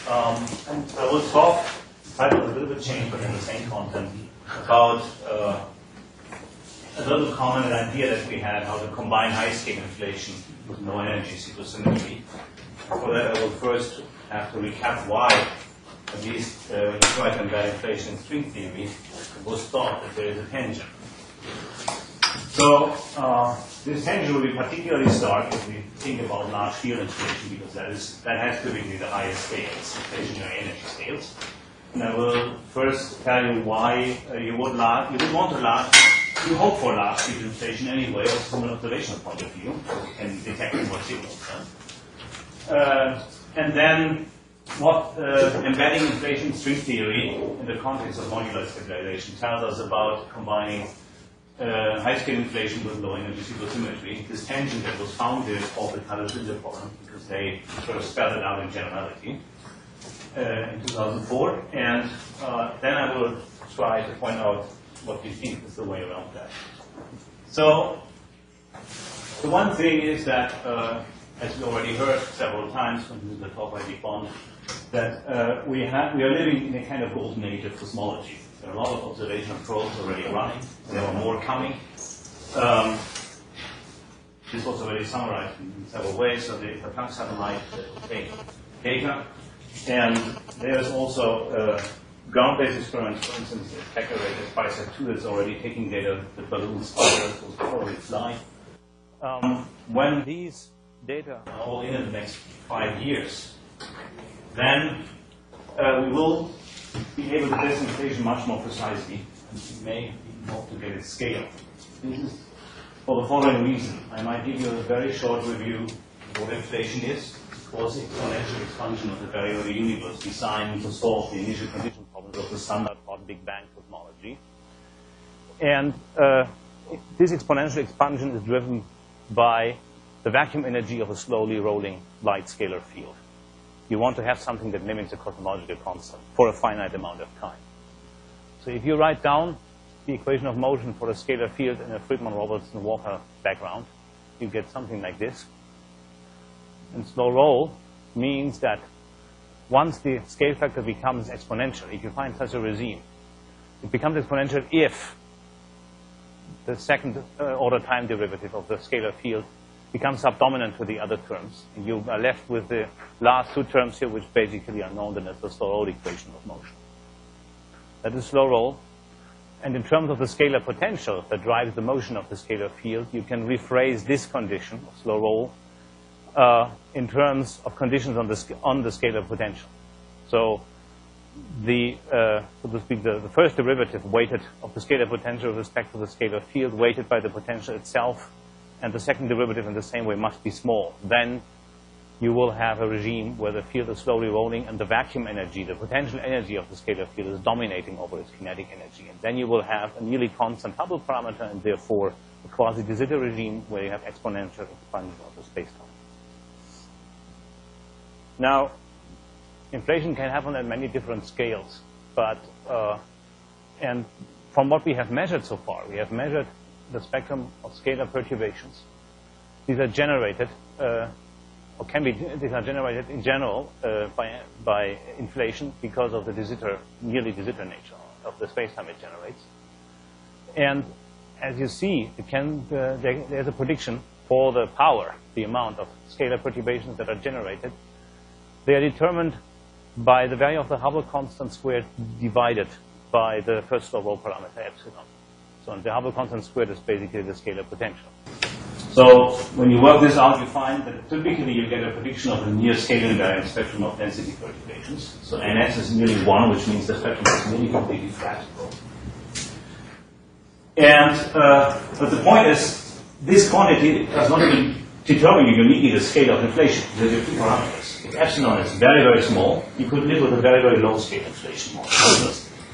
And I will talk, title a little bit changed, but in the same content, about a little common idea that we had, how to combine high-scale inflation with no energy supersymmetry. For that, I will first have to recap why, at least when you try to embed inflation in string theory, it was thought that there is a tension. So this tension will be particularly stark if we think about large field inflation, because that has typically the highest scales, inflationary energy scales. And I will first tell you why you would you hope for large field inflation anyway, also from an observational point of view, so you can detect more signals. And then what embedding inflation in string theory in the context of modular stabilization tells us about combining high-scale inflation with low-energy supersymmetry. This tension that was founded called the Cauchy-Lindner problem, because they sort of spelled it out in generality in 2004. And then I will try to point out what we think is the way around that. So the one thing is that, as we already heard several times from the talk by Dick Bond, that we are living in a kind of golden age of cosmology. There are a lot of observational probes already running. There are more coming. This was already summarized in several ways. So the Planck satellite will take data. And there's also ground-based experiments, for instance, the Becker-rated FISAT-2 that's already taking data. The balloons will probably fly. When these data are all in the next 5 years, then we will be able to test inflation much more precisely, and we may even hope to get its scale. This is for the following reason. I might give you a very short review of what inflation is. It was exponential expansion of the very early universe designed to solve the initial condition problems of the standard hot Big Bang cosmology. And this exponential expansion is driven by the vacuum energy of a slowly rolling light scalar field. You want to have something that mimics a cosmological constant for a finite amount of time. So if you write down the equation of motion for a scalar field in a Friedmann-Robertson-Walker background, you get something like this. And slow roll means that once the scale factor becomes exponential, if you find such a regime, it becomes exponential if the second order time derivative of the scalar field becomes subdominant to the other terms. And you are left with the last two terms here, which basically are known as the slow roll equation of motion. That is slow roll. And in terms of the scalar potential that drives the motion of the scalar field, you can rephrase this condition of slow roll in terms of conditions on the scalar potential. So so to speak, the first derivative weighted of the scalar potential with respect to the scalar field weighted by the potential itself, and the second derivative in the same way must be small. Then you will have a regime where the field is slowly rolling and the vacuum energy, the potential energy of the scalar field is dominating over its kinetic energy. And then you will have a nearly constant Hubble parameter and therefore a quasi-de Sitter regime where you have exponential expansion of the spacetime. Now, inflation can happen at many different scales, but and from what we have measured so far, we have measured the spectrum of scalar perturbations. These are generated, these are generated in general by inflation because of the nearly de Sitter nature of the spacetime it generates. And as you see, there's a prediction for the power, the amount of scalar perturbations that are generated. They are determined by the value of the Hubble constant squared divided by the first slow roll parameter epsilon. So the Hubble constant squared is basically the scalar potential. So when you work this out, you find that typically you get a prediction of a near scale invariant spectrum of density perturbations. So NS is nearly 1, which means the spectrum is nearly completely flat. And but the point is, this quantity does not even determine uniquely the scale of inflation. There are two parameters. If epsilon is very, very small, you could live with a very, very low scale inflation model.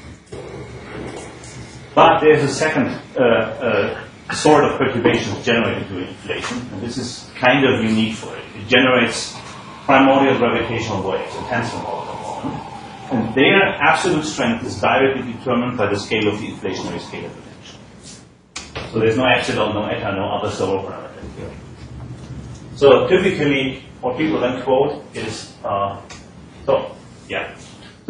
But there's a second sort of perturbations generated through inflation, and this is kind of unique for it. It generates primordial gravitational waves, a tensor model. And their absolute strength is directly determined by the scale of the inflationary scalar potential. So there's no epsilon, no eta, no other slow roll parameter here. So typically, what people then quote is, so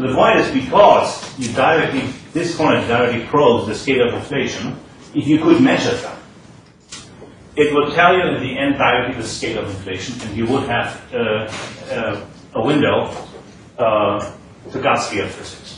So the point is, because this quantity directly probes the scale of inflation, if you could measure them, it would tell you in the end directly the scale of inflation, and you would have a window to Gatsky physics.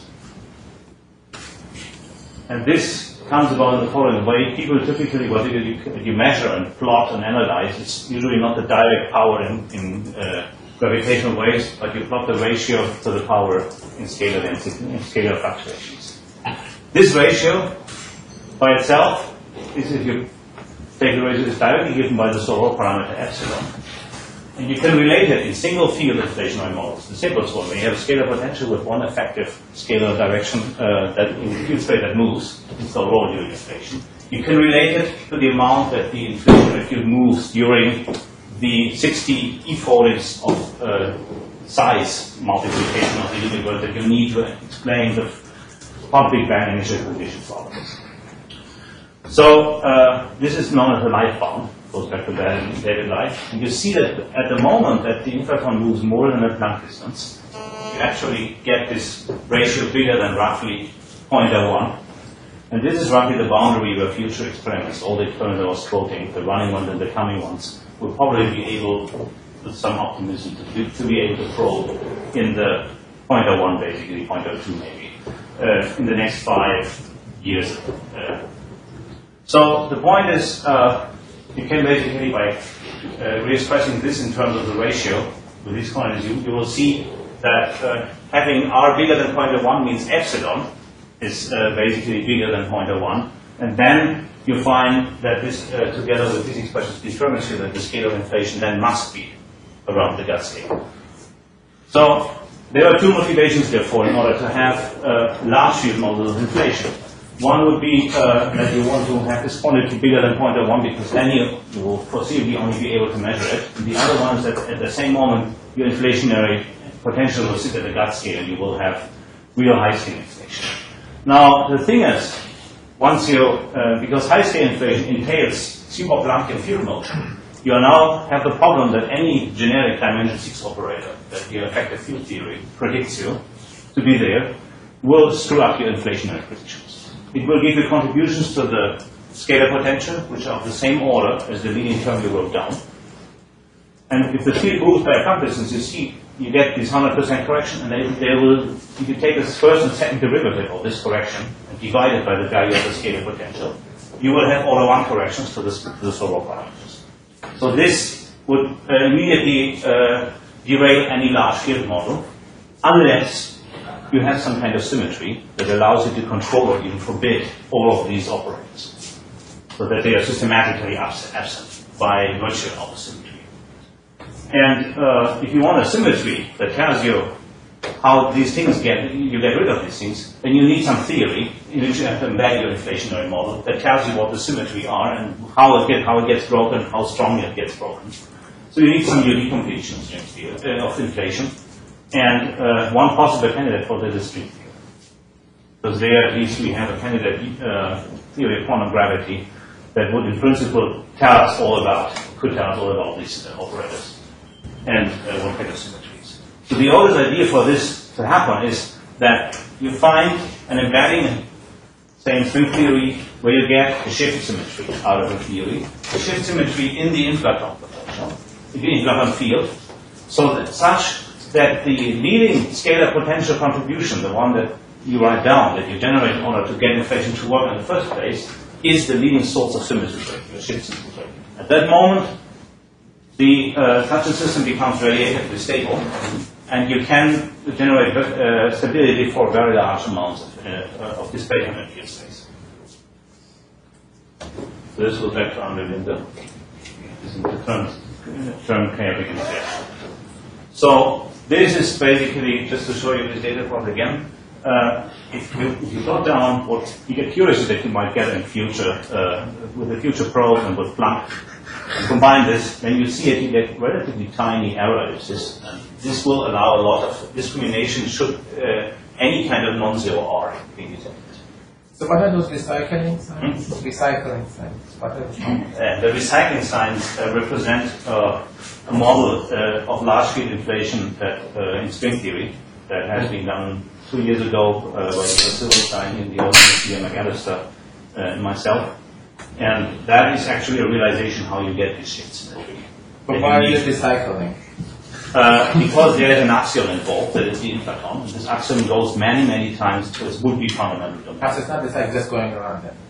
And this comes about in the following way. People typically, what you measure and plot and analyze, it's usually not the direct power in gravitational waves, but you plot the ratio to the power in scalar density, in scalar fluctuations. This ratio by itself is, if you take the ratio, is directly given by the Soror parameter epsilon. And you can relate it in single field inflationary models. The simplest one, when you have a scalar potential with one effective scalar direction in the field space that moves, it's the rho during inflation. You can relate it to the amount that the inflationary field moves during the 60 e-foldings of size multiplication of the universe that you need to explain the Big Bang initial condition problems. So this is known as a light bound. Goes back to that in daily life. And you see that at the moment that the inflaton moves more than a Planck distance, you actually get this ratio bigger than roughly 0.01. And this is roughly the boundary where future experiments, all the experiments I was quoting, the running ones and the coming ones, will probably be able, with some optimism, to be able to probe in the 0.01, basically, 0.02 maybe, in the next 5 years. So the point is, you can basically, by re-expressing this in terms of the ratio with these quantities, you will see that having r bigger than 0.01 means epsilon is basically bigger than 0.01. And then you find that this, together with these expressions, determines you that the scale of inflation then must be around the gut scale. So there are two motivations, therefore, in order to have large field models of inflation. One would be that you want to have this quantity bigger than 0.01 because then you will foreseeably only be able to measure it. And the other one is that at the same moment, your inflationary potential will sit at the gut scale and you will have real high-scale inflation. Now, the thing is, once you, because high-scale inflation entails super Planckian field motion, you now have the problem that any generic dimension 6 operator that your effective field theory predicts you to be there will screw up your inflationary predictions. It will give you contributions to the scalar potential, which are of the same order as the leading term you wrote down. And if the field moves by a Planck distance, you see, you get this 100% correction, and they will, if you take this first and second derivative of this correction and divide it by the value of the scalar potential, you will have order 1 corrections to the Soror parameters. So this would immediately derail any large field model, unless you have some kind of symmetry that allows you to control or even forbid all of these operators, so that they are systematically absent by virtue of the symmetry. And if you want a symmetry that tells you how these things you get rid of these things, then you need some theory in which you have to embed your inflationary model that tells you what the symmetry are and how it gets broken, how strongly it gets broken. So you need some unique completions of inflation. And one possible candidate for this is string theory. Because there at least we have a candidate theory of quantum gravity that would in principle could tell us all about these operators and what kind of symmetries. So the oldest idea for this to happen is that you find an embedding, say in string theory, where you get a shift symmetry out of the theory, a shift symmetry in the inflaton potential, in the inflaton field, so that such that the leading scalar potential contribution, the one that you write down, that you generate in order to get inflation to work in the first place, is the leading source of symmetry, your shift symmetry. At that moment, such a system becomes radiatively stable, and you can generate stability for very large amounts of displacement in field space. So this was back to Andre Linde. This is the term chaotic inflation. So this is basically, just to show you this data plot again, if you plot down what you get curious that you might get in future, with the future probe and with Planck, and combine this, then you see it, you get relatively tiny error ellipses. And this will allow a lot of discrimination should any kind of non-zero R be detected. So what are those recycling signs? Recycling signs. What are the recycling signs represent a model of large field inflation that, in string theory that has been done 2 years ago by Professor Silverstein in the Museum McAllister and myself. And that is actually a realization how you get these shifts in the tree. But why are you recycling? Because there is an axiom involved, that is the inflaton. This axiom goes many, many times to its would-be fundamental domain. So it's not just going around it.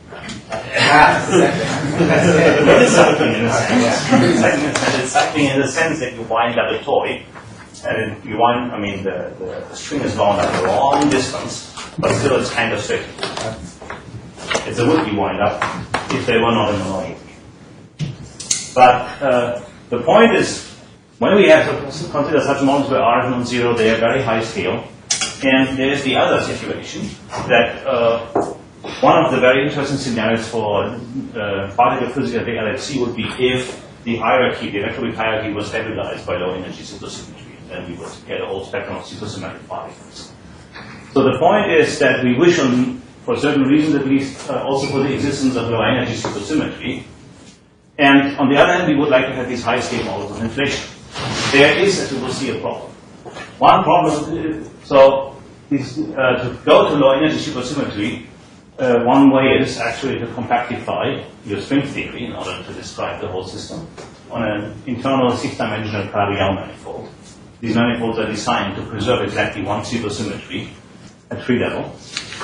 It is cycling in a sense. It's cycling in the sense that you wind up a toy, and you wind, I mean, the string is wound up a long distance, but still it's kind of straight. It's a would-be wind up if they were not in the motion. But the point is, when we have to consider such models where R is non-zero, they are very high scale. And there's the other situation that one of the very interesting scenarios for particle physics at the LHC would be if the hierarchy, the electroweak hierarchy, was stabilized by low energy supersymmetry. Then we would get a whole spectrum of supersymmetric particles. So the point is that we wish, for certain reasons at least, also for the existence of low energy supersymmetry. And on the other hand, we would like to have these high-scale models of inflation. There is, as you will see, a problem. One problem, so to go to low energy supersymmetry, one way is actually to compactify your string theory in order to describe the whole system on an internal 6-dimensional Calabi-Yau manifold. These manifolds are designed to preserve exactly one supersymmetry at tree level.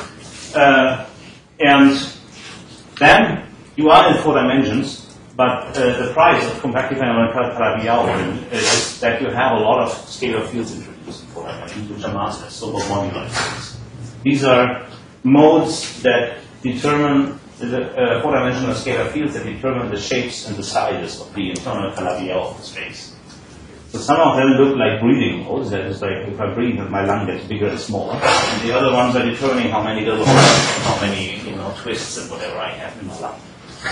And then you are in 4 dimensions. But the price of compactifying on a Calabi-Yau is that you have a lot of scalar fields introduced in 4 dimensions, which are massless, so-called moduli fields. These are modes that determine the 4-dimensional scalar fields that determine the shapes and the sizes of the internal Calabi-Yau of the space. So some of them look like breathing modes, that is like if I breathe, my lung gets bigger and smaller. And the other ones are determining how many little how many twists and whatever I have in my lung.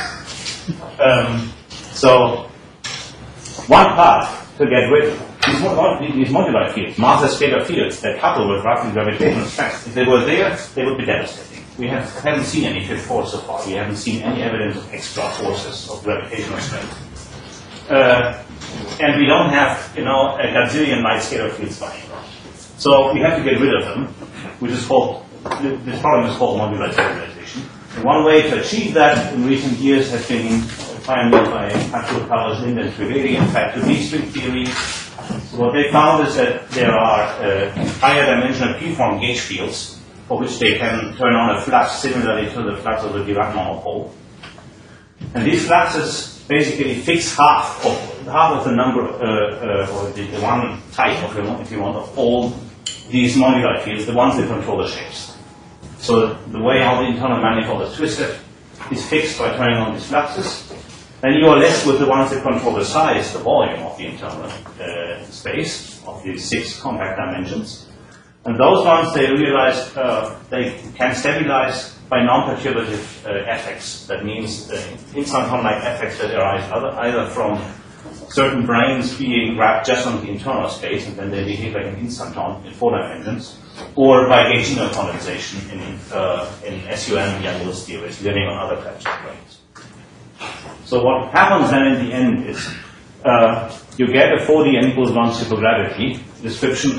So one path to get rid of these moduli fields, massless scalar fields that couple with roughly gravitational strength, if they were there, they would be devastating. We haven't seen any fifth force so far. We haven't seen any evidence of extra forces of gravitational strength. And we don't have, a gazillion light scalar fields lying around. So we have to get rid of them, which is called, this problem is called moduli stabilization. And one way to achieve that in recent years has been pioneered by Arthur Carlos, Lind, and Trivedi. In fact, with these string theories, so what they found is that there are higher dimensional P-form gauge fields for which they can turn on a flux similarly to the flux of the Dirac monopole. And these fluxes basically fix half of the number, or the one type of, if you want, of all these moduli fields, the ones that control the shapes. So the way how the internal manifold is twisted is fixed by turning on these fluxes. Then you are left with the ones that control the size, the volume of the internal space of these 6 compact dimensions. And those ones, they realized they can stabilize by non-perturbative effects. That means instanton-like effects that arise either from certain branes being wrapped just on the internal space, and then they behave like an instanton in 4 dimensions, or by gauge-inner condensation in SUM Yang-Mills theories, living on other types of branes. So what happens then in the end is you get a 4D n equals 1 supergravity description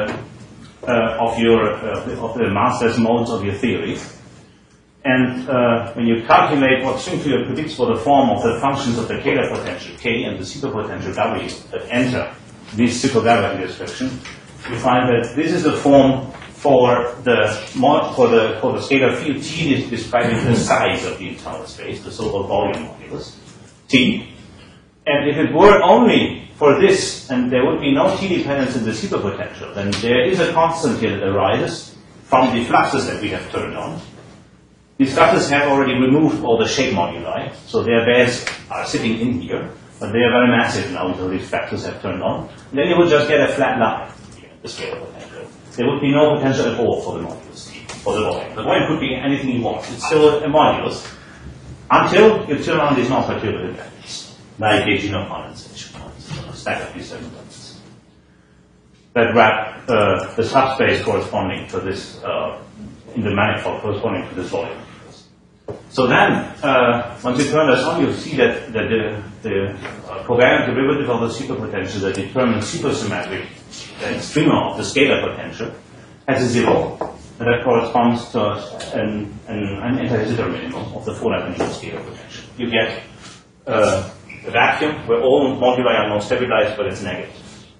of the massless modes of your theory. And when you calculate what string theory predicts for the form of the functions of the Kähler potential K and the superpotential W that enter this supergravity description, you find that this is the form for the scalar field T is describing the size of the internal space, the so-called volume modulus T. And if it were only for this, and there would be no T dependence in the superpotential, then there is a constant here that arises from the fluxes that we have turned on. These fluxes have already removed all the shape moduli, so their bears are sitting in here, but they are very massive now until these fluxes have turned on. And then you would just get a flat line here, the scalar potential. There would be no potential at all for the modulus T, for the volume. The volume could be anything you want. It's still a modulus until you turn on these non-perturbative effects, like gauge-inner condensation, stack of these circumstances that wrap the subspace corresponding to this, in the manifold corresponding to this volume. So then, once you turn this on, you see that the covariant derivative of the superpotential that determines supersymmetric extrema of the scalar potential has a zero, and that corresponds to an anti-jitter minimum of the 4-dimensional scalar potential. You get a vacuum where all moduli are not stabilized, but it's negative.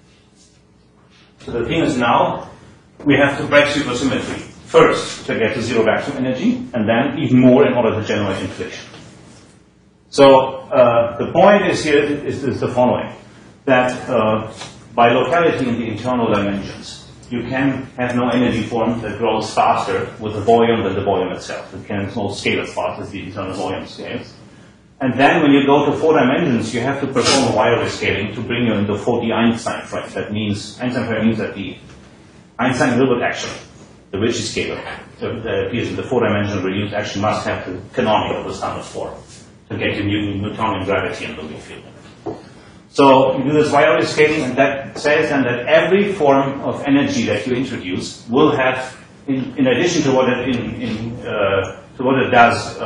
So the thing is now, we have to break supersymmetry first to get to zero vacuum energy, and then even more in order to generate inflation. So the point is here is the following, that by locality in the internal dimensions, you can have no energy form that grows faster with the volume than the volume itself. It can not scale as fast as the internal volume scales. And then when you go to 4 dimensions, you have to perform wire scaling to bring you into 4D Einstein frame. That means, Einstein frame means that the Einstein-Hilbert action, the Ricci scalar, that appears in the 4-dimensional reduced action must have the canonical, the standard form, to get you Newtonian gravity and the weak field. So you do this wire scaling, and that says then that every form of energy that you introduce will have, in addition to what it does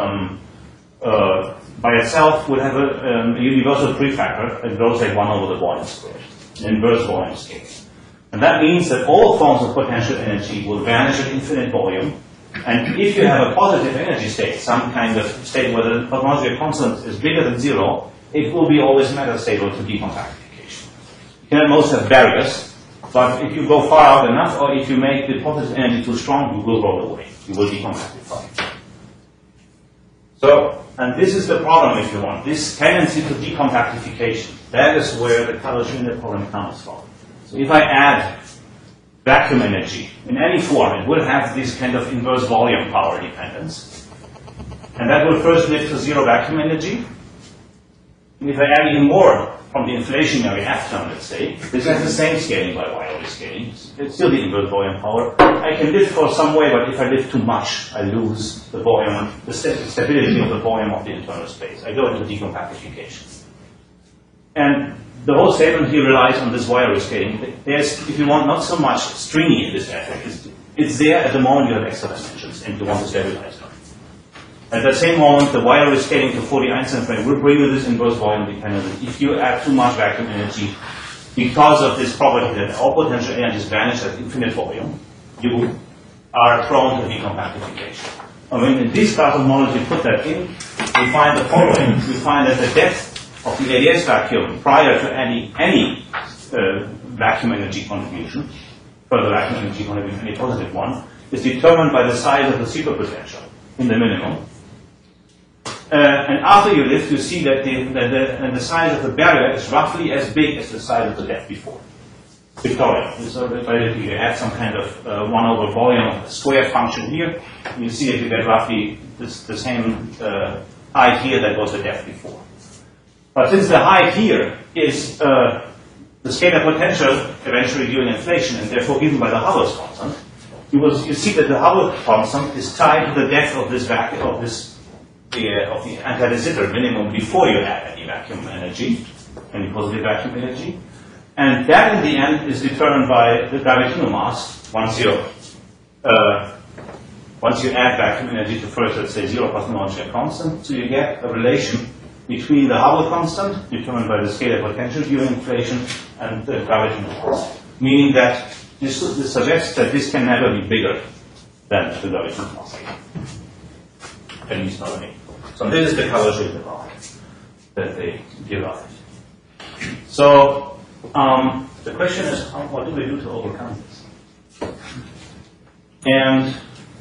by itself, would have a universal prefactor that grows like 1 over the volume squared, an inverse volume scale. And that means that all forms of potential energy will vanish at infinite volume. And if you have a positive energy state, some kind of state where the cosmological constant is bigger than 0, it will be always metastable to decompactification. You can at most have barriers, but if you go far out enough, or if you make the positive energy too strong, you will roll away. You will decompactify. So, and this is the problem, if you want. This tendency to decompactification, that is where the Kalush-Wiener problem comes from. So if I add vacuum energy in any form, it will have this kind of inverse volume power dependence. And that will first lead to zero vacuum energy. And if I add even more from the inflationary half term, let's say, this has the same scaling by Weyl scaling. It's still the inverse volume power. I can lift for some way, but if I lift too much, I lose the volume, the stability of the volume of the internal space. I go into decompactification. And the whole statement here relies on this wire scaling. There's, if you want, not so much stringy in this effect. It's there at the moment you have extra dimensions and you want to stabilize them. At the same moment, the wire scaling to 4D Einstein frame will bring you this inverse volume dependence. If you add too much vacuum energy, because of this property that all potential energies vanish at infinite volume, you are prone to decompactification. I mean, in this class of models, we put that in, we find the following. We find that the depth of the ADS vacuum prior to any vacuum energy contribution, further vacuum energy contribution, any positive one, is determined by the size of the superpotential in the minimum. And after you lift, you see that the size of the barrier is roughly as big as the size of the depth before. Victoria. So basically you add some kind of 1 over volume square function here, and you see that you get roughly the same height here that was the depth before. But since the height here is the scalar potential eventually during inflation, and therefore given by the Hubble's constant, you see that the Hubble constant is tied to the depth of this vacuum of the anti-de Sitter minimum before you add any vacuum energy, any positive vacuum energy, and that in the end is determined by the gravitational mass once you add vacuum energy to first, let's say, zero cosmological constant. So you get a relation between the Hubble constant, determined by the scalar potential during inflation, and the gravitational mass. Meaning that this suggests that this can never be bigger than the gravitational mass. At least not any. So this is the Kalush-Wiener problem that they derived. So the question is, what do we do to overcome this? And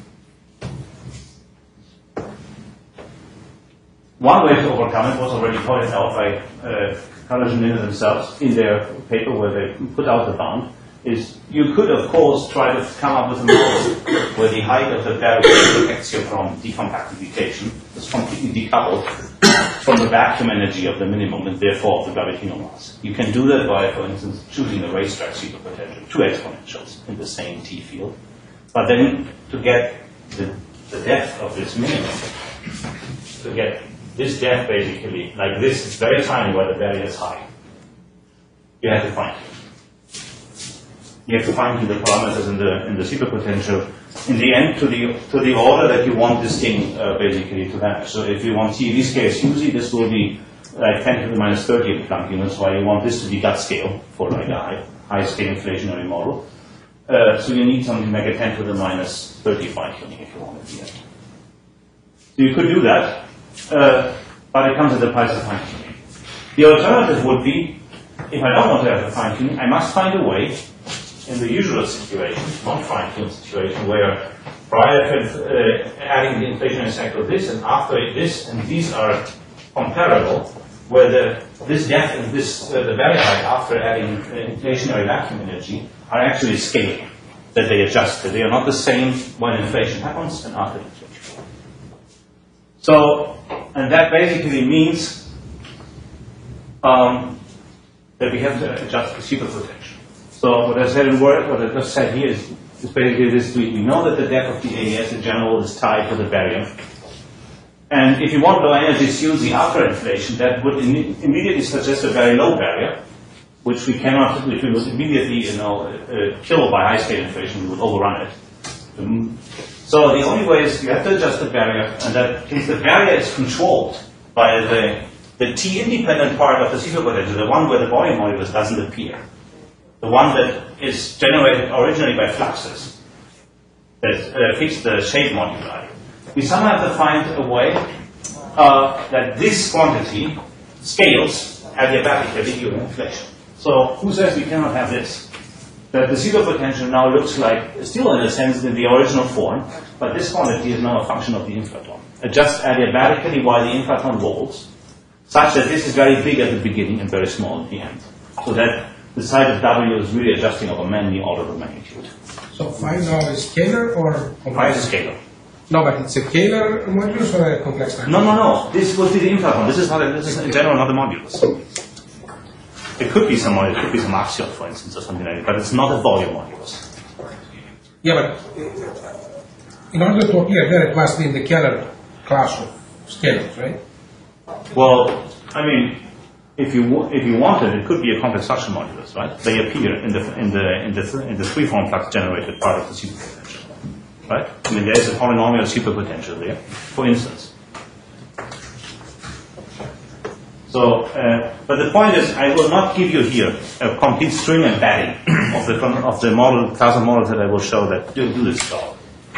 one way to overcome it was already pointed out by Kalush-Wiener themselves in their paper where they put out the bound, is you could, of course, try to come up with a model where the height of the barrier protects you from decompactification. It's completely decoupled from the vacuum energy of the minimum and therefore of the gravitational mass. You can do that by, for instance, choosing a racetrack superpotential, 2 exponentials in the same T field. But then to get the depth of this minimum, to get this depth basically, like this, is very tiny where the barrier is high. You have to find it. You have to find the parameters in the superpotential in the end to the order that you want this thing basically to vanish. So if you want T in this case usually this will be like 10 to the minus 30 Planck units, while you want this to be gut scale for like a high scale inflationary model. So you need something like a 10 to the minus 30 fine tuning if you want to do that. So you could do that, but it comes at the price of fine tuning. The alternative would be, if I don't want to have a fine tuning, I must find a way in the usual situation, non-fine tuned situation, where prior to adding the inflationary cycle this and after this, and these are comparable, where this depth and this the barrier height after adding inflationary vacuum energy are actually scaling, that they adjust, that they are not the same when inflation happens and after inflation. So, and that basically means that we have to adjust the superpotential. So what I said in Word, what I just said here is basically this: we know that the depth of the AES in general is tied to the barrier. And if you want low energy COZ after inflation, that would immediately suggest a very low barrier, which we cannot, which we would immediately, kill by high scale inflation. We would overrun it. So the only way is you have to adjust the barrier, and that if the barrier is controlled by the T-independent part of the superpotential, the one where the volume modulus doesn't appear, the one that is generated originally by fluxes that fix the shape moduli, we somehow have to find a way that this quantity scales adiabatically during inflation. So who says we cannot have this? That the superpotential now looks like, still in a sense in the original form, but this quantity is now a function of the inflaton. Adjust adiabatically while the inflaton rolls, such that this is very big at the beginning and very small at the end. So that the side of W is really adjusting over many order of magnitude. So phi now is scalar or complex? Phi is a scalar. No, but it's a scalar modulus or a complex number? No. This would be the inflaton. This is in general not a modulus. It could be some modulus, it could be some axion, for instance, or something like that, but it's not a volume modulus. Yeah, but in order to appear there, it must be in the Keller class of scalars, right? Well, I mean, if you wanted, it could be a complex suction modulus, right? They appear in the free-form flux generated part of the superpotential, right? I mean, there is a polynomial superpotential there, for instance. So, but the point is, I will not give you here a complete string embedding of the model class of models that I will show that do this job.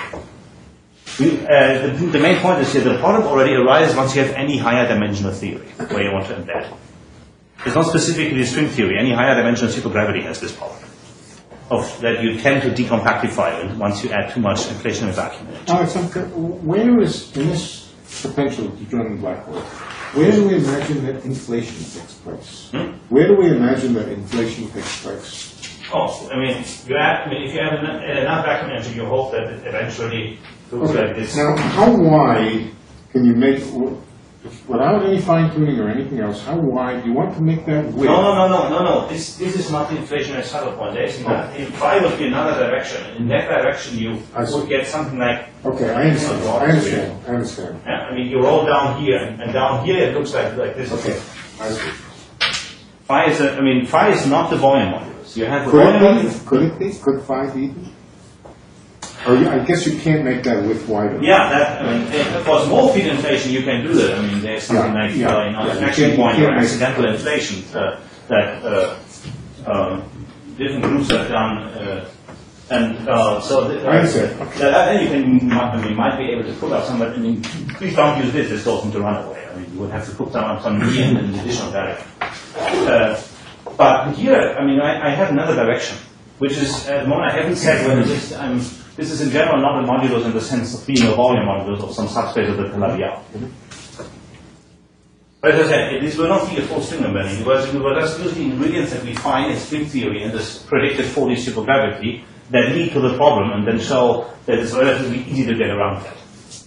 The main point is here: the problem already arises once you have any higher dimensional theory where you want to embed. It's not specifically string theory. Any higher dimensional supergravity has this problem of that you tend to decompactify once you add too much inflationary vacuum energy. Alexander, where is in this potential to join the black hole? Where do we imagine that inflation takes place? Where do we imagine that inflation takes place? Oh, I mean, if you have enough vacuum energy, you hope that it eventually goes like this. Now, how wide can you make, without any fine tuning or anything else, how wide do you want to make that width? No. This is not the inflationary saddle point. There is not. If phi would be another direction, in that direction you would get something like. Okay, I understand. Yeah, I mean, you roll down here, and down here it looks like this. Okay, I see. Phi is not the volume modulus. You have the volume modulus. Could it be? Could phi be? Or I guess you can't make that width wider. Yeah, for small field inflation you can do that. I mean, there's something inflection point or accidental inflation that different groups have done. Then you can, might be able to put up some, but please don't use this goes into runaway. I mean, you would have to put some in an additional direction. But here, I have another direction, which is, at the moment I haven't said whether this is in general not a modulus in the sense of being a volume modulus of some subspace of the Calabi-Yau. But as I said, this will not be a full string embedding, because we will just use the ingredients that we find in string theory in this predicted 4D supergravity that lead to the problem, and then show that it's relatively easy to get around that.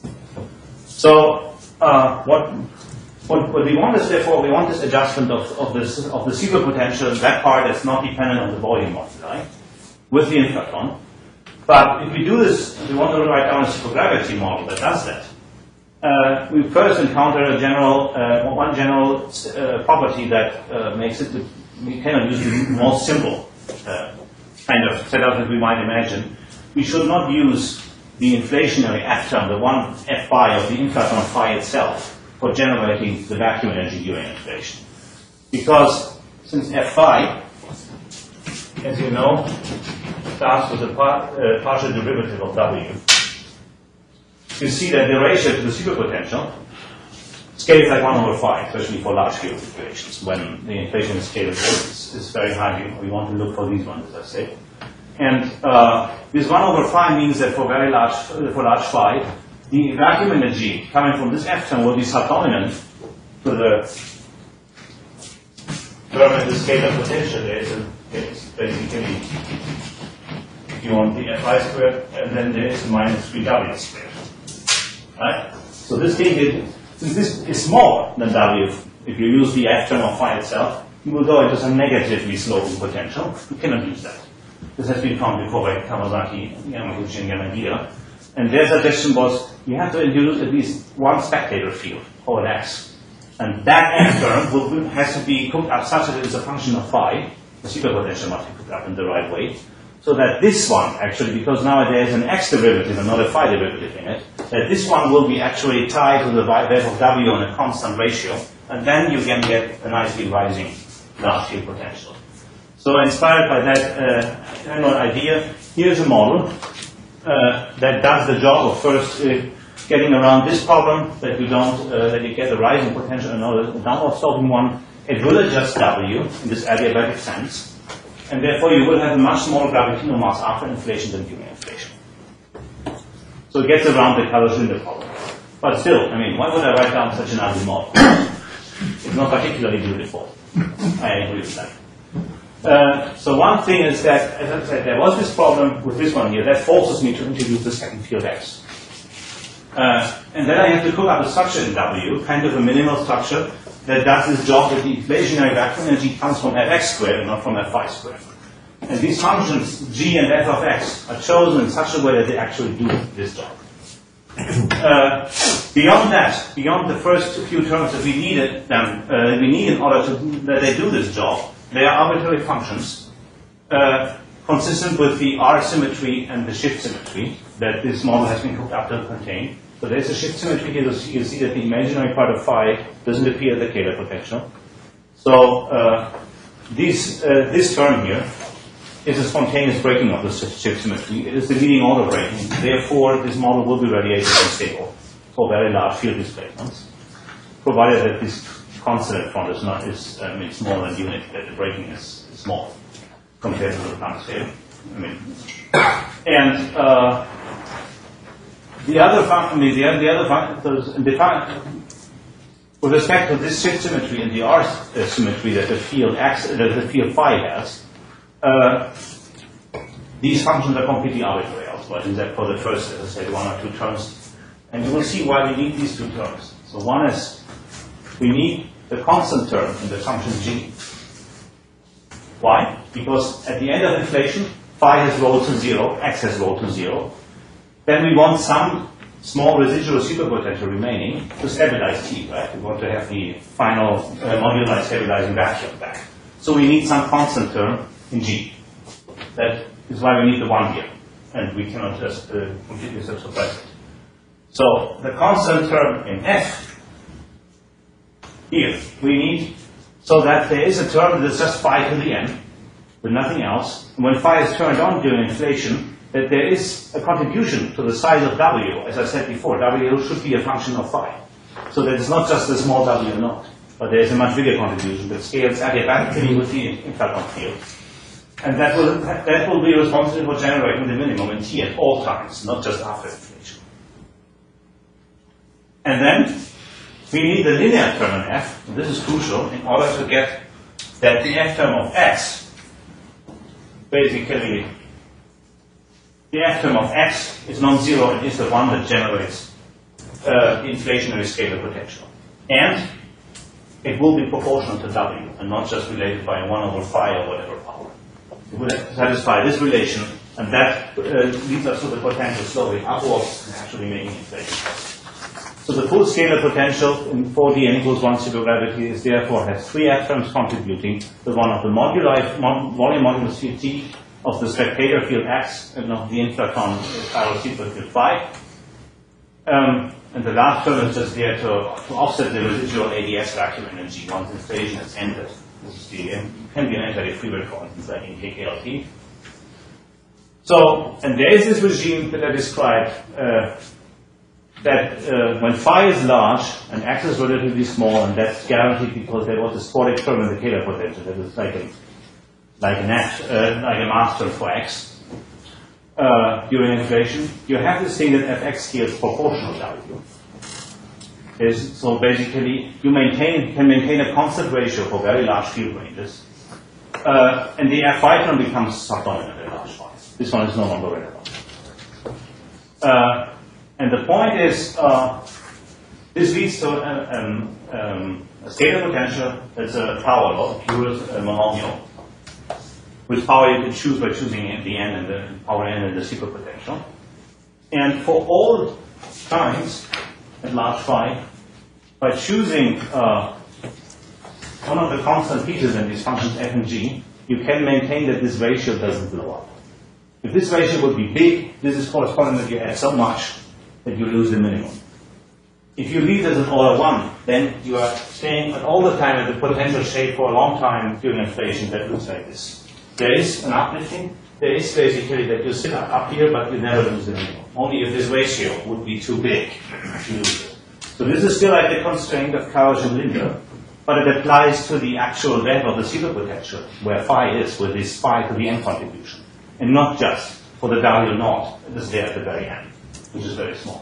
So what we want is, therefore, we want this adjustment of the superpotential, that part that's not dependent on the volume moduli, with the inflaton. But if we do this, we want to write down a supergravity model that does that. We first encounter one general property that makes it, we cannot use the most simple kind of setup that we might imagine. We should not use the inflationary F term, the one F phi of the inflaton phi itself, for generating the vacuum energy during inflation. Because since F phi, as you know, starts with a partial derivative of W, you see that the ratio to the superpotential scales like 1/5, especially for large scale situations. When the inflation scale is very high, we want to look for these ones, as I say. And this 1/5 means that for large phi, the vacuum energy coming from this F term will be subdominant to the term in the scalar potential. It's basically, if you want the Fi squared, and then there is minus 3W squared. Right? So this thing, since this is smaller than W, if you use the F term of phi itself, you will go into some negatively sloping potential. You cannot use that. This has been found before by Kawasaki, Yamaguchi, and Yanagira. And their suggestion was you have to introduce at least one spectator field, O and X. And that F term has to be cooked up such that it is a function of phi. The superpotential must be cooked up in the right way. So that this one, actually, because now there is an X derivative and not a phi derivative in it, that this one will be actually tied to the wave of W on a constant ratio. And then you can get a nicely rising large field potential. So inspired by that general idea, here's a model that does the job of first getting around this problem, that you don't, that you get a rising potential and not a downward sloping one. It will adjust W in this adiabatic sense, and therefore you will have a much smaller gravitational mass after inflation than during inflation. So it gets around the Kalas-Linde problem. But still, I mean, why would I write down such an ugly model? It's not particularly beautiful. I agree with that. So one thing is that, as I said, there was this problem with this one here that forces me to introduce the second field X. And then I have to cook up a structure in W, kind of a minimal structure, that does this job that the inflationary vacuum energy comes from Fx squared and not from Fi squared. And these functions, G and F of X, are chosen in such a way that they actually do this job. Beyond that, beyond the first few terms that we needed we need in order that they do this job, they are arbitrary functions consistent with the R symmetry and the shift symmetry that this model has been cooked up to contain. So there's a shift symmetry here. You see that the imaginary part of phi doesn't appear at the Kähler potential. So this term here is a spontaneous breaking of the shift symmetry. It is the leading order breaking. Therefore, this model will be radiated and stable for very large field displacements, provided that this constant electron is smaller than unit, that the breaking is small compared to the Planck scale. And the other with respect to this shift symmetry and the R symmetry that the field phi has, these functions are completely arbitrary also, except for the first, as I said, one or two terms. And you will see why we need these two terms. So one is we need the constant term in the function G. Why? Because at the end of inflation, phi has rolled to 0, X has rolled to 0. Then we want some small residual superpotential remaining to stabilize T, right? We want to have the final moduli stabilizing vacuum back. So we need some constant term in G. That is why we need the 1 here. And we cannot just completely suppress it. So the constant term in F, here, we need so that there is a term that is just phi to the n, with nothing else. And when phi is turned on during inflation, that there is a contribution to the size of W. As I said before, W should be a function of phi. So that it's not just a small W naught, but there is a much bigger contribution that scales adiabatically with the inflaton field. And that will be responsible for generating the minimum in T at all times, not just after inflation. And then we need the linear term in F, and this is crucial in order to get that the F term of X, basically, the F term of X is non-zero and is the one that generates the inflationary scalar potential. And it will be proportional to W and not just related by 1/phi or whatever power. It will satisfy this relation, and that leads us to the potential slowly upwards and actually making inflation. So the full scalar potential in 4D n equals 1 supergravity is therefore has 3 F terms contributing, the one of the volume modulus field T, of the spectator field X, and of the inflaton spiral field phi. And the last term is just there to offset the residual ADS vacuum energy once inflation is ended. This is can be an entire free rate, for instance, like in KKLT. So, and there is this regime that I described, that when phi is large and x is relatively small, and that's guaranteed because there was this Ford experiment, the Taylor potential, that is like a mass term for x during inflation, you have this thing that fx here is proportional W. So basically, you can maintain a constant ratio for very large field ranges, and the f term becomes subdominant in large phi. This one is no longer relevant. And the point is, this leads to a scalar potential that's a power law, a pure monomial, whose power you can choose by choosing the n and the power n and the superpotential. And for all times at large phi, by choosing one of the constant pieces in these functions f and g, you can maintain that this ratio doesn't blow up. If this ratio would be big, this is corresponding that you add so much that you lose the minimum. If you leave this as order 1, then you are staying all the time at the potential shape for a long time during inflation that looks like this. There is an uplifting. There is basically that you sit up here, but you never lose the minimum. Only if this ratio would be too big, you lose it. So this is still like the constraint of Karash and Linder, but it applies to the actual depth of the superpotential, where phi is, with this phi to the n contribution, and not just for the W naught that is there at the very end, which is very small.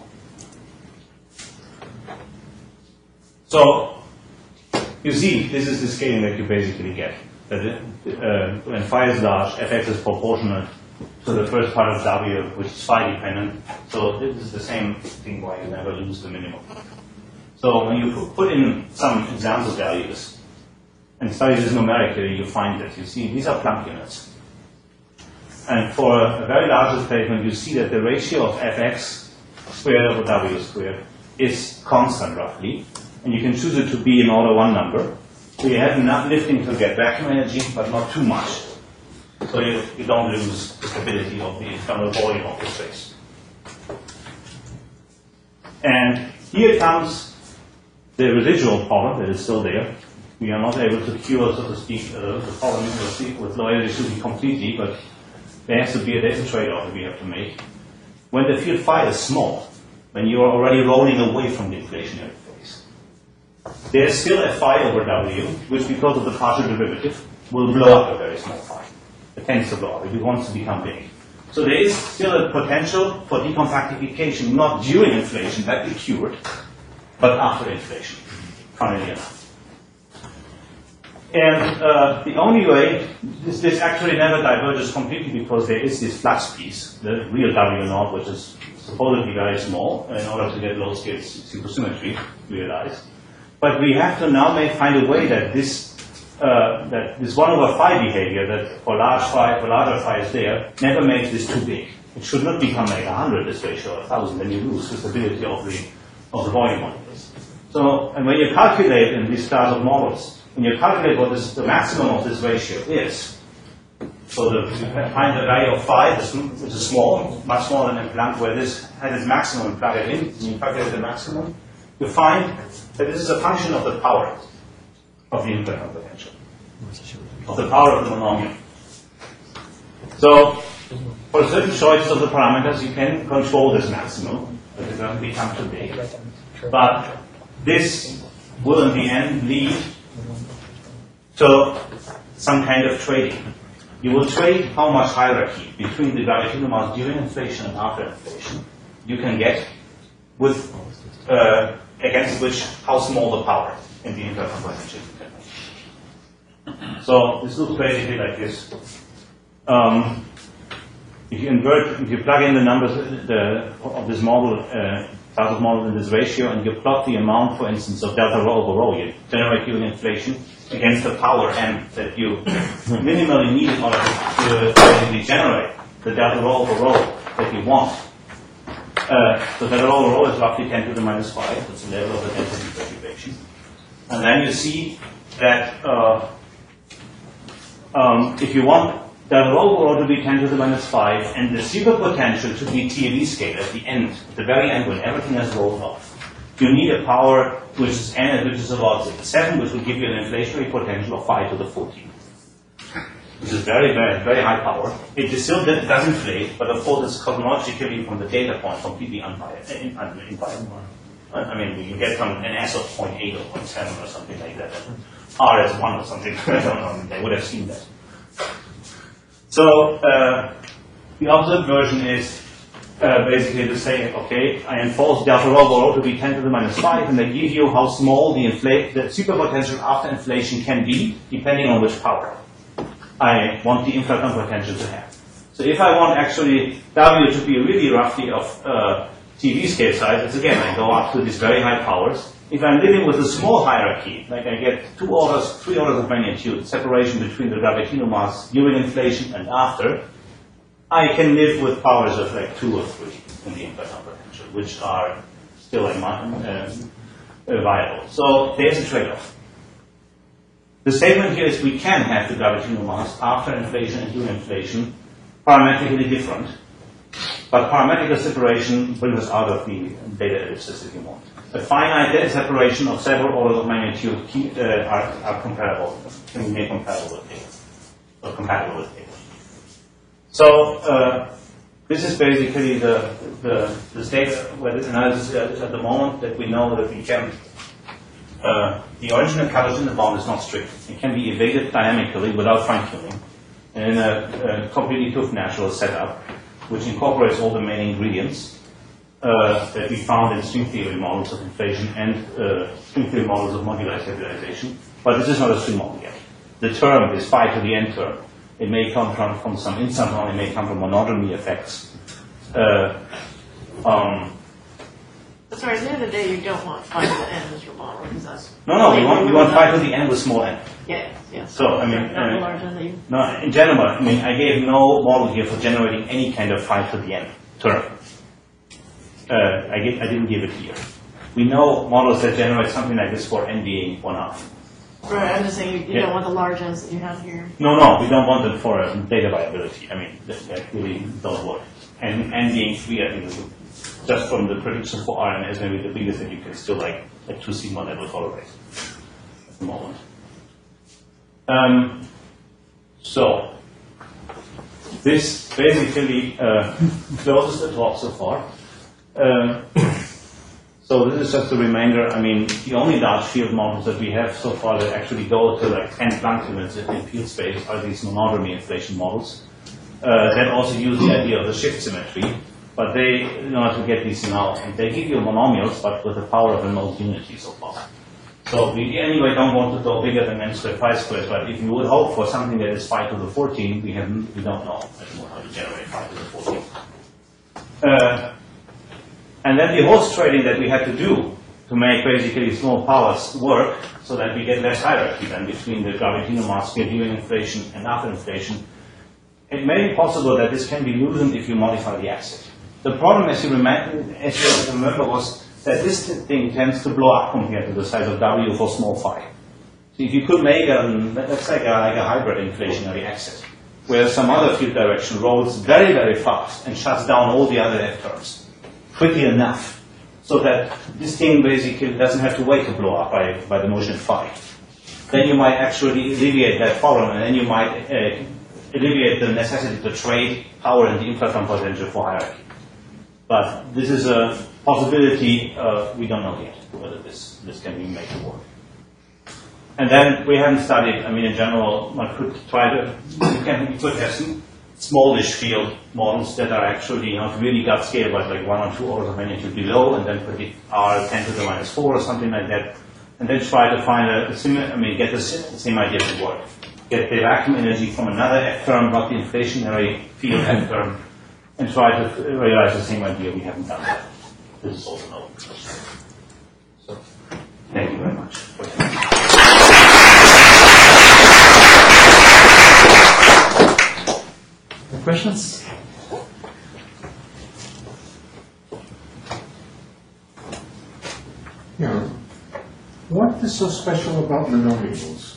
So you see, this is the scaling that you basically get. That when phi is large, fx is proportional to the first part of W, which is phi dependent. So this is the same thing why you never lose the minimum. So when you put in some example values and study this numerically, you find that you see these are Planck units. And for a very large displacement, you see that the ratio of fx squared over W squared is constant roughly. And you can choose it to be an order 1 number. So you have enough lifting to get vacuum energy, but not too much. So you don't lose the stability of the internal volume of the space. And here comes the residual problem that is still there. We are not able to cure, so to speak, the problem with low energy shooting completely, but there's a trade-off that we have to make. When the field phi is small, when you are already rolling away from the inflationary phase, there's still a phi over W, which because of the partial derivative, will blow up a very small phi. It tends to blow up if it wants to become big. So there is still a potential for decompactification, not during inflation, that we cured, but after inflation, funnily enough. And the only way, this actually never diverges completely because there is this flux piece, the real W naught, which is supposedly very small in order to get low-scale supersymmetry realized. But we have to now find a way that this 1 over phi behavior that for larger phi is there never makes this too big. It should not become like 100, this ratio, or 1,000, then you lose the stability of the volume on this. So, and when you calculate in these class of models, when you calculate what the maximum of this ratio is, so you find the value of phi, which is small, much smaller than in Planck, where this had its maximum and plug it in, and you calculate the maximum, you find that this is a function of the power of the internal potential, of the power of the monomial. So, for certain choices of the parameters, you can control this maximum, but it doesn't become too big. But this will in the end lead to some kind of trading. You will trade how much hierarchy between the gravitational mass during inflation and after inflation you can get with against which how small the power in the internal potential you can make. So this looks basically like this. If you plug in the numbers of this model, class of models in this ratio, and you plot the amount, for instance, of delta rho over rho you generate during inflation against the power n that you minimally need in order to basically generate the delta rho over rho that you want. So delta rho over rho is roughly 10 to the minus 5. That's the level of the density perturbation. And then you see that if you want delta rho over rho to be 10 to the minus 5 and the superpotential to be TeV scale at the end, at the very end when everything has rolled off, you need a power which is n, which is about 7, which will give you an inflationary potential of 5 to the 14. which is very, very, very high power. It still does inflate, but of course it's cosmologically from the data point completely unbiased. I mean, you get from an S of 0.8 or 0.7 or something like that. And R is 1 or something. I don't know. They would have seen that. So the opposite version is basically to say, okay, I enforce delta rho to be 10 to the minus 5, and they give you how small the superpotential after inflation can be, depending on which power I want the inflaton potential to have. So if I want actually W to be really roughly of TV scale size, it's again, I go up to these very high powers. If I'm living with a small hierarchy, like I get 3 orders of magnitude separation between the gravitational mass during inflation and after, I can live with powers of like 2 or 3 in the inflaton potential, which are still viable. So there's a trade-off. The statement here is we can have the gravitational mass after inflation and during inflation parametrically different, but parametric separation brings us out of the data ellipsis if you want. A finite data separation of several orders of magnitude are comparable, can be made comparable with data, or compatible with data. So this is basically the state where the analysis is at the moment, that we know that we can. The original coverage in the bound is not strict. It can be evaded dynamically without fine-tuning in a completely natural setup, which incorporates all the main ingredients that we found in string theory models of inflation and string theory models of moduli stabilization. But this is not a string model yet. The term is phi to the n term. It may come from some instanton, it may come from monodromy effects. Sorry, at the end of the day, you don't want phi to the n as your model, because that's... No, we want phi to the n with small n. Yeah, yeah. So, I mean... Not the large n that you... No, in general, I mean, I gave no model here for generating any kind of phi to the n term. I didn't give it here. We know models that generate something like this for n being 1/2. Right, I'm just saying you don't want the large n's that you have here. No, we don't want them for data viability. I mean, that really don't work. And n being 3, I think, is just from the prediction for R and S, maybe the biggest that you can still like 2 sigma level tolerate at the moment. So this basically closes the talk so far. So this is just a reminder. I mean, the only large field models that we have so far that actually go to like 10 Planck units in field space are these monodromy inflation models that also use the idea of the shift symmetry. But they, in order to get these now, they give you monomials, but with the power of the most unity so far. So we anyway don't want to go bigger than n squared phi squared. But if you would hope for something that is phi to the 14, we don't know anymore how to generate phi to the 14. And then the host trading that we had to do to make basically small powers work, so that we get less hierarchy than between the gravitational mass scale during inflation and after inflation. It may be possible that this can be loosened if you modify the acid. The problem, as you remember, was that this thing tends to blow up compared to the size of W for small phi. So if you could make let's say like a hybrid inflationary acid, where some other field direction rolls very, very fast and shuts down all the other F terms quickly enough, so that this thing basically doesn't have to wait to blow up by the motion phi, then you might actually alleviate that problem, and then you might alleviate the necessity to trade power in the inflaton potential for hierarchy. But this is a possibility, we don't know yet whether this can be made to work. And then we haven't studied, I mean, in general, one could try to, you could have some smallish field models that are actually not really gut scale, but like 1 or 2 orders of magnitude below, and then predict R 10 to the minus 4 or something like that, and then try to find get the same idea to work. Get the vacuum energy from another F term, not the inflationary field F term, and try to realize the same idea. We haven't done that. This is also known. So, thank you very much. Questions? Yeah. What is so special about monomials?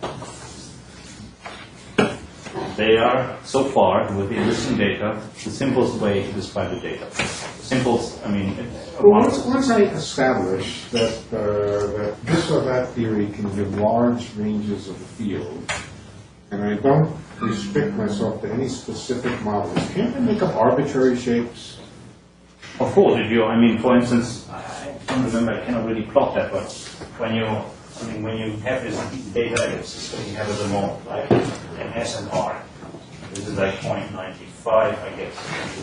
They are, so far, with the existing data, the simplest way to describe the data. Simplest, I mean... Well, once I establish that this or that theory can give large ranges of the field, and I don't restrict myself to any specific models, can't I make up arbitrary shapes? Of course, if you, I mean, for instance, I don't remember, I cannot really plot that, but when you, I mean, when you have this data system, you have at the moment, like an S and R. This is like 0.95, I guess.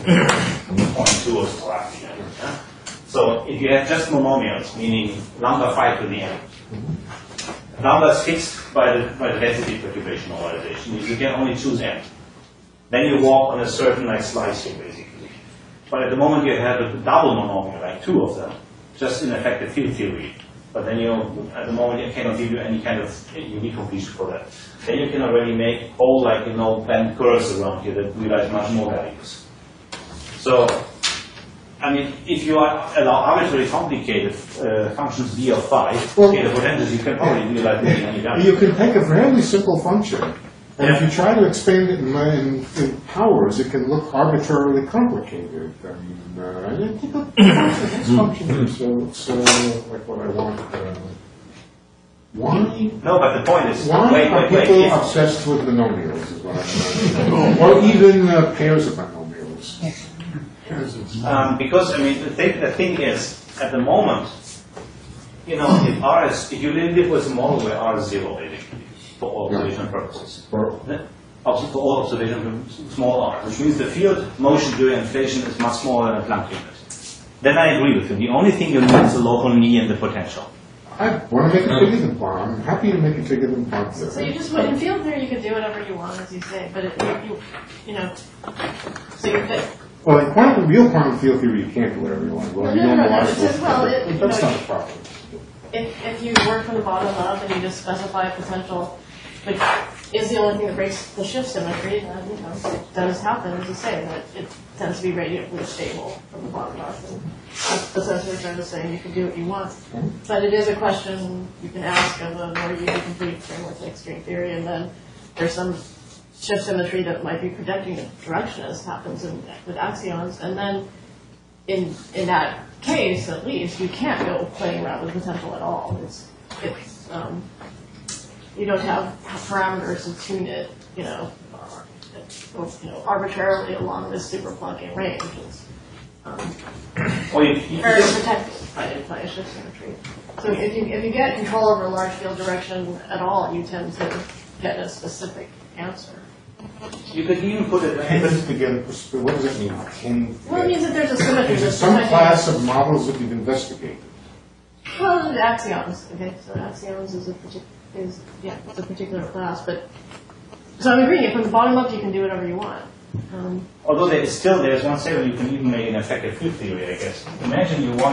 0.2 or so roughly. Yeah? So if you have just monomials, meaning lambda 5 to the n, lambda is fixed by the density perturbation normalization. You can only choose n. Then you walk on a certain like slice here, basically. But at the moment you have a double monomial, like two of them, just in effect a field theory. But then you, at the moment, it cannot give you any kind of unique completion for that. Then you can already make whole, like, you know, band curves around here that realize much more values. So, I mean, if you allow arbitrarily complicated functions v of phi, scalar potentials, you can probably realize any value. You can take a fairly simple function, and if you try to expand it in powers, it can look arbitrarily complicated. I mean, I think this function is so like what I want. Why? No, but the point is, Why are people wait. obsessed with monomials? Is what I'm saying. Or even pairs of monomials. Because, I mean, the thing is, at the moment, you know, if you live with a model where R is 0, basically, for all observation purposes. For all observation small r, which means the field motion during inflation is much smaller than a Planck unit. Then I agree with you. The only thing you need is the local knee and the potential. I want to make it bigger than Planck. I'm happy to make it bigger than Planck. So you just, in field theory, you could do whatever you want, as you say, but you know, so you're fit. Well, in real quantum field theory, you can't do whatever you want. Well, It's just, well, that's not a problem. If you work from the bottom up and you just specify a potential, which is the only thing that breaks the shift symmetry, then, you know, it does happen, as you say, that it tends to be radially stable from the bottom up. And the sensors are just saying you can do what you want. But it is a question you can ask of a more unique complete framework like string theory, and then there's some shift symmetry that might be predicting the direction, as happens with axions, and then in that case, at least, you can't go playing around with potential at all. You don't have parameters to tune it, arbitrarily along this super plugin range. It's very protected by a shift symmetry. So if you get control over large field direction at all, you tend to get a specific answer. You could even put it. What does that mean? Well, it means that there's a symmetry. Is it some class of models that you've investigated? Well, the axions. Okay, so axions is a particular class, but so I'm agreeing. From the bottom up, you can do whatever you want. Although there's one step where you can even make an effective field theory, I guess. Imagine you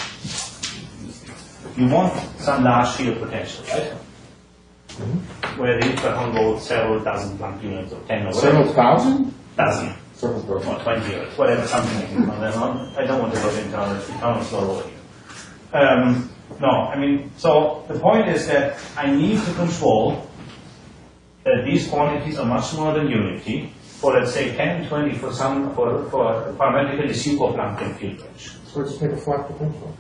want some large field potential, right? Where the electron holds several dozen Planck units or 10 or whatever. Several thousand? Dozen. Several dozen. Or 20 or whatever, something like that. I don't want to go into the slow over here. No, I mean, so the point is that I need to control that these quantities are much smaller than unity for, let's say, 10 and 20 for parametrically super Planckian field range. So just make a flat potential.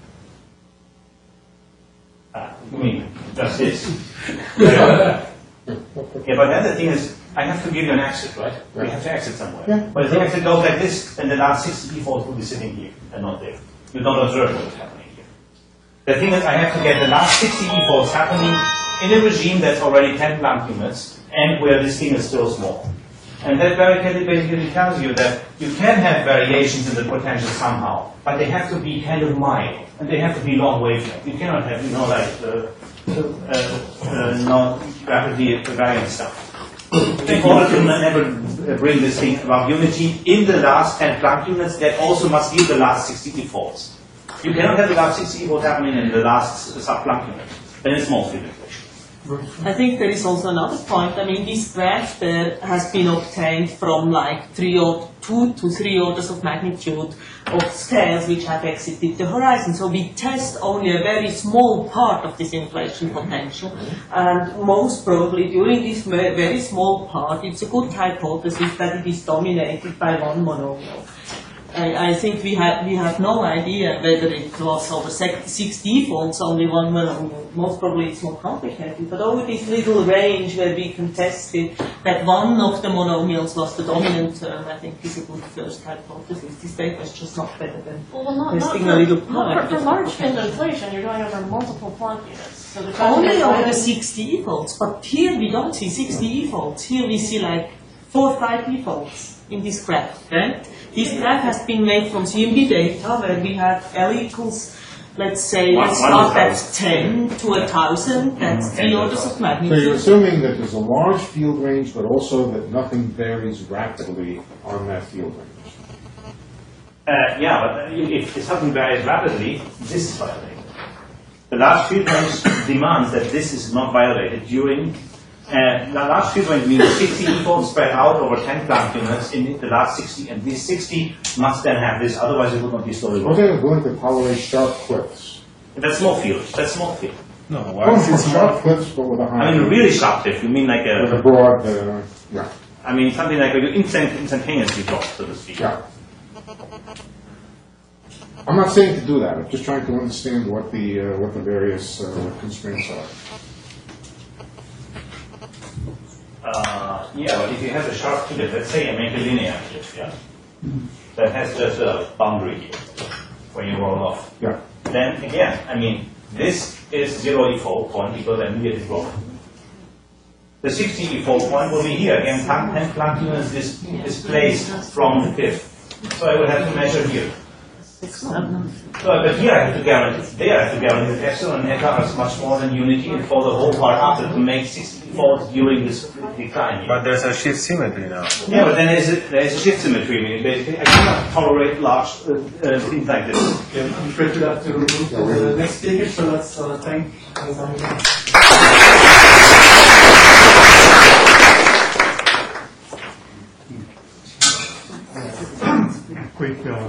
You mean just this? Yeah, but then the thing is, I have to give you an exit, right? We have to exit somewhere. Yeah. But if the exit goes like this, then the last 60 defaults will be sitting here and not there. You don't observe what is happening here. The thing is, I have to get the last 60 defaults happening in a regime that's already 10 Planck units and where this thing is still small. And that basically tells you that you can have variations in the potential somehow, but they have to be kind of mild, and they have to be long wavelength. You cannot have, not rapidly variant stuff. In order to never bring this thing about unity in the last 10 Planck units, that also must give the last 60 defaults. You cannot have the last 60 defaults happening in the last sub-Planck unit. Then it's mostly inflation. I think there is also another point. I mean, this vector has been obtained from like 2 to 3 orders of magnitude of scales which have exited the horizon. So we test only a very small part of this inflation potential, and most probably during this very small part, it's a good hypothesis that it is dominated by one monomial. I think we have no idea whether it was over 6 defaults, only one monomial. Most probably it's more complicated, but over this little range where we can test it, that one of the monomials was the dominant term, I think is a good first hypothesis. This data is just not better than testing a little part. For large field inflation, you're going over multiple Planck units. So the question Only is over why- the 6 defaults, but here we don't see 6 defaults. Here we see like 4 or 5 defaults in this graph, right? This graph has been made from CMB data where we have L equals, let's say, One- let's start at 1,000. 10 to 1,000, that's 3 orders of So you're magnitude. assuming that there's a large field range, but also that nothing varies rapidly on that field range. Yeah, but if something varies rapidly, this is violated. The large field range demands that this is not violated during. The large field range means 60 defaults spread out over 10 Planck units in the last 60, and these 60 must then have this, otherwise it would not be slowly What growing. they are going to tolerate sharp cliffs. That's small field. That's small field. No, why Well, is it small? sharp cliffs, but with a high. I mean, really sharp cliff. You mean like With a a? broad, yeah, I mean something like where you instantaneously drop, so to speak. yeah. I'm not saying to do that, I'm just trying to understand what the various constraints are. Yeah, but if you have a sharp cliff, let's say I make a linear cliff, yeah, that has just a boundary here when you roll off. Yeah. Then again, I mean, this is 0 default point because I immediately roll. The 60 default point will be here again. 10 Planck units displaced from the cliff, so I will have to measure here. So, but here I have to guarantee, there I have to guarantee that epsilon and eta is much more than unity, and for the whole part after to make 60 defaults during this decline here. But there's a shift symmetry now. Yeah, but then there is a shift symmetry. I mean, basically, I cannot tolerate large things like this. Okay, I'm afraid to have to remove the next speaker, so let's thank Alexander. Quick